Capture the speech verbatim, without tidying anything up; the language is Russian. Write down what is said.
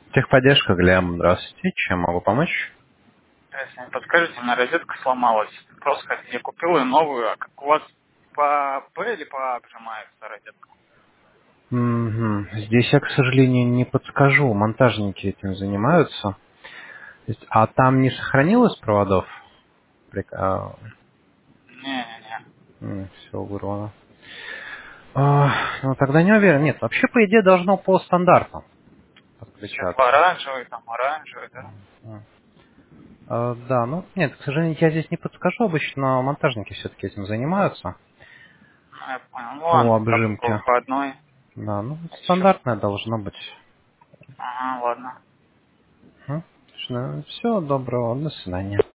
Техподдержка, Глеб, здравствуйте. Чем могу помочь? Если не подскажете, у меня розетка сломалась. Просто я купил ее новую, а как у вас по П или по А прижимается розетка? Мгм. Здесь я, к сожалению, не подскажу. Монтажники этим занимаются. То есть- А там не сохранилось проводов? Не-не-не. Все вырвано. А, ну тогда не уверен. Нет, вообще, по идее, должно по стандарту подключаться. Светло-оранжевый, там оранжевый, да? М. А, да, ну нет, к сожалению, я здесь не подскажу. Обычно монтажники все-таки этим занимаются. Ну, я понял. Ну По ладно, завтра по обжимке. выходной. Да, ну Еще. стандартное должно быть. Ага, ладно. Все, доброго, до свидания.